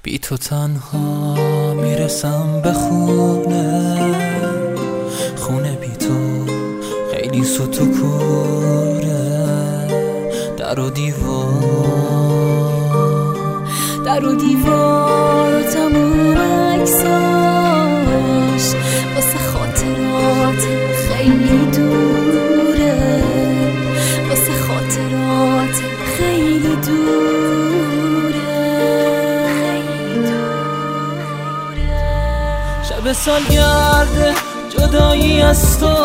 بی تو تنها میرسم به خونه، خونه بی تو خیلی سوت و کوره. در و دیوار و تموم عکساش واسه خاطرات خیلی دوره، واسه خاطرات خیلی دوره. شب سالگرد جدایی از تو،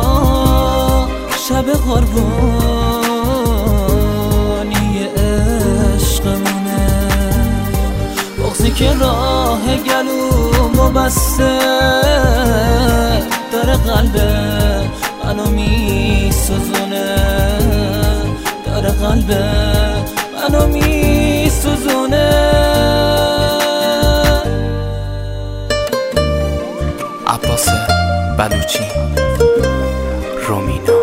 شب قربانی عشقمونه، بغضی که راه گلومو بسته داره قلب منو میسوزونه، داره قلب منو میسوزونه. عباس بلوچی، رومینا.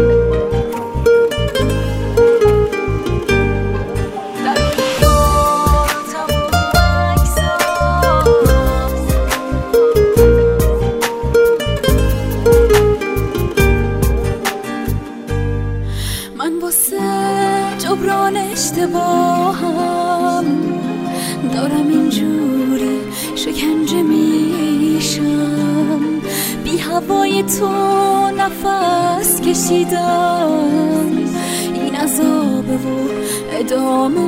من واسه جبران اشتباهم دارم اینجوری شکنجه میشم، بی هوای تو نفس کشیدم، این عذابه و ادامه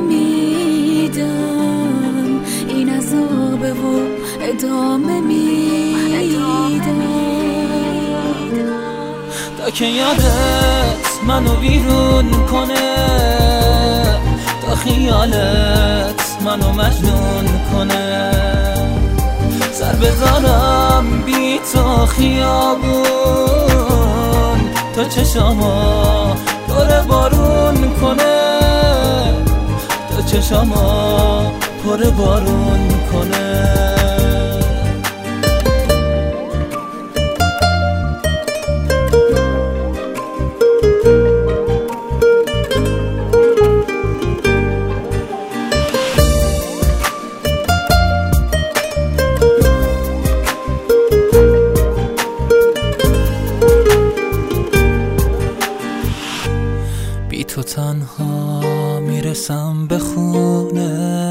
میدم، این عذابه و ادامه میدم. تا که یادت منو بیرون کنه، تا خیالت منو مجنون کنه، سر بذارم بی تو خیابون، تا چشاما پر بارون کنه، تا چشاما پر بارون کنه. بی تو تنها میرسم به خونه،